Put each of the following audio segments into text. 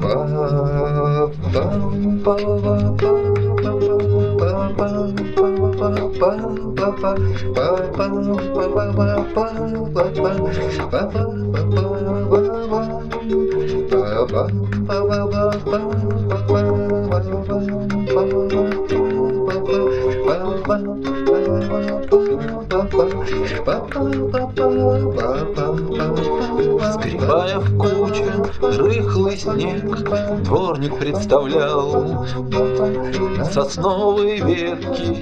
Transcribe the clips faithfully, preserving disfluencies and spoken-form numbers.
Сгребая в кучу рыхлый снег, дворник представлял сосновые ветки,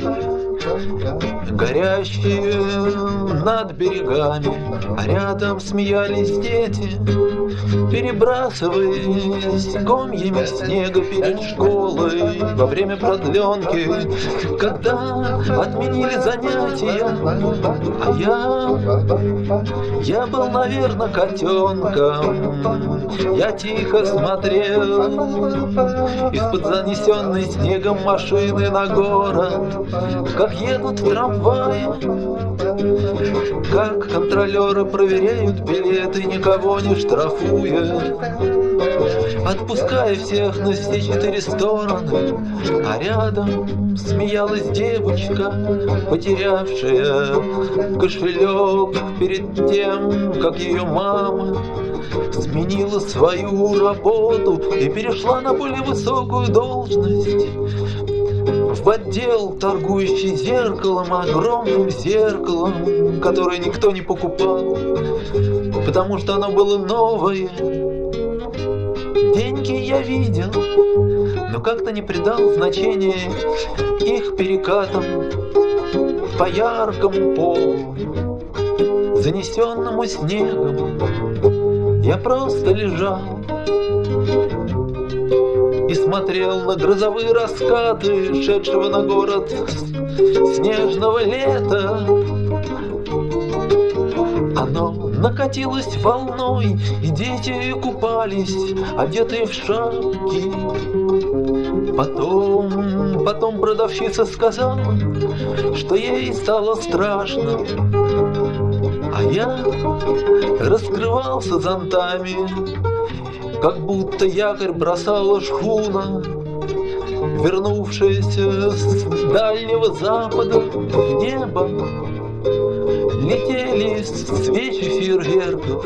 горящие над берегами, а рядом смеялись дети, перебрасываясь комьями снега перед школой во время продленки, когда отменили занятия. А я, я был, наверное, котенком. Я тихо смотрел из-под занесенной снегом машины на город, как едут в трамвае, как контролеры проверяют билеты, никого не штрафуя, отпуская всех на все четыре стороны. А рядом смеялась девочка, потерявшая кошелек перед тем, как ее мама сменила свою работу и перешла на более высокую должность в отдел, торгующий зеркалом, огромным зеркалом, которое никто не покупал, потому что оно было новое. Деньги я видел, но как-то не придал значения их перекатам по яркому полу, занесенному снегом. Я просто лежал и смотрел на грозовые раскаты шедшего на город снежного лета. Оно накатилось волной, и дети купались, одетые в шапки. Потом, потом продавщица сказала, что ей стало страшно, а я раскрывался зонтами, как будто якорь бросала шхуна, вернувшаяся с Дальнего Запада в небо. Летели свечи фейерверков.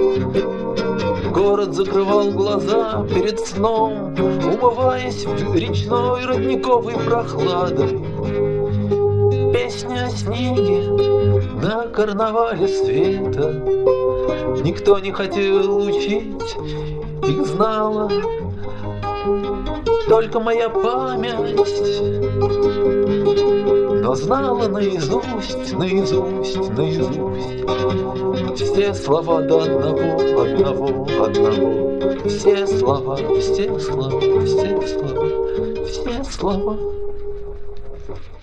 Город закрывал глаза перед сном, умываясь в речной родниковой прохладой. Песня о снеге на карнавале света. Никто не хотел учить, их знала только моя память, но знала наизусть, наизусть, наизусть все слова до одного, одного, одного. Все слова, все слова, все слова, все слова.